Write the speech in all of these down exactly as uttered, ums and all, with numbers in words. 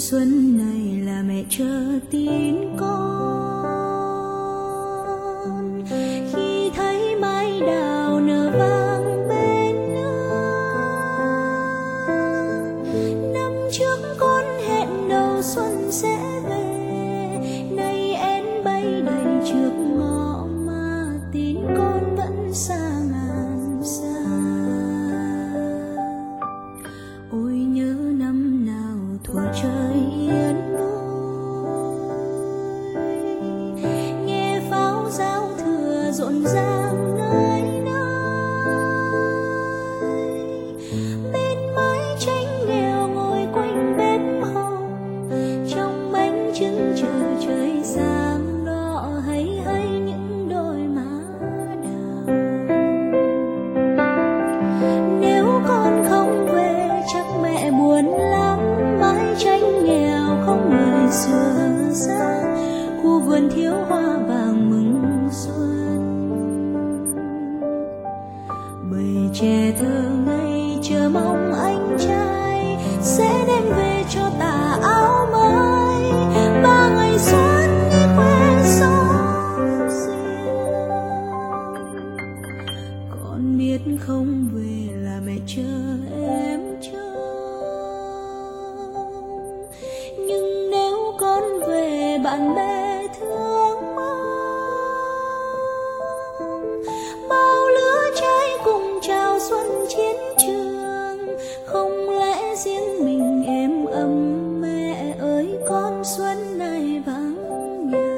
xuân này là mẹ chờ tin con, khi thấy mai đào nở vàng bên nước. Năm trước con hẹn đầu xuân sẽ về, nay én bay đầy trước ngõ mà tin con vẫn xa ngàn xa. Ôi nhớ năm nào thuở trời yên vui, nghe pháo giao thừa rộn ràng nơi nơi. Bên mái tranh nghèo ngồi quanh bếp hồng, trong bánh trưng chờ trời sáng đỏ hay hay những đôi má đào. Nếu con không về chắc mẹ buồn lắm, mái tranh nghèo không người xưa xa, khu vườn thiếu hoa vàng mừng xuân. Bầy trẻ thơ ngây chờ mong anh trai sẽ đem về cho tà áo mới, ba ngày xuân đi khoe xóm riêng. Con biết không về là mẹ chờ em trông, nhưng nếu con về bạn bè thương mong, bao lứa trai cùng chào xuân chiến trường. Không lẽ riêng mình em ấm mẹ ơi con xuân này vắng nhà.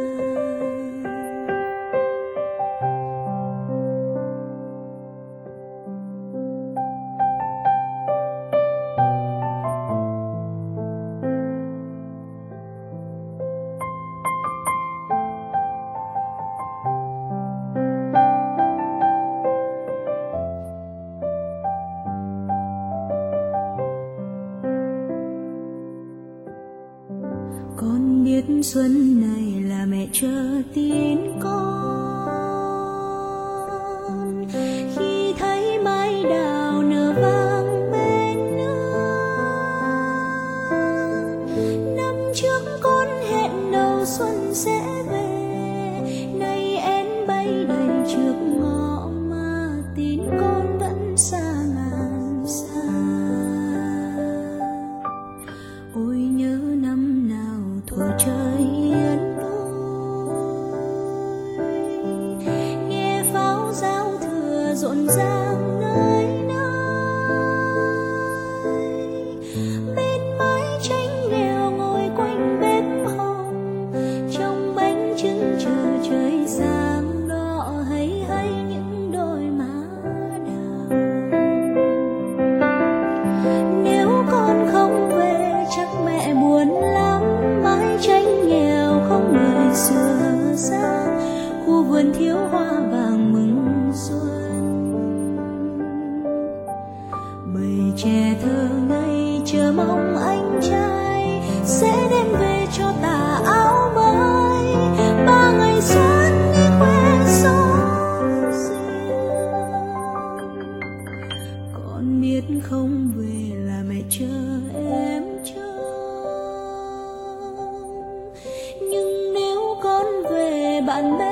Con biết xuân này là mẹ chờ tin con, khi thấy mai đào nở vàng bên nước. Năm trước con hẹn đầu xuân sẽ về, nay én bay đầy trước ngõ mà tin con vẫn xa ngàn xa. Ôi nhớ năm nào thuở trời yên vui, nghe pháo giao thừa rộn ràng nơi nơi. Bên mái tranh nghèo ngồi quanh bếp hồng, trong bánh trưng chờ trời sáng đỏ hay hay những đôi má đào. Nếu con không về chắc mẹ buồn lắm, mái tranh nghèo không người xưa xa, khu vườn thiếu hoa vàng mừng xuân. Bầy trẻ thơ ngây chờ mong anh trai sẽ đem về cho tà áo mới, ba ngày xuân đi khoe xóm riêng. Con biết không về là mẹ chờ em trông, nhưng nếu con về bạn bè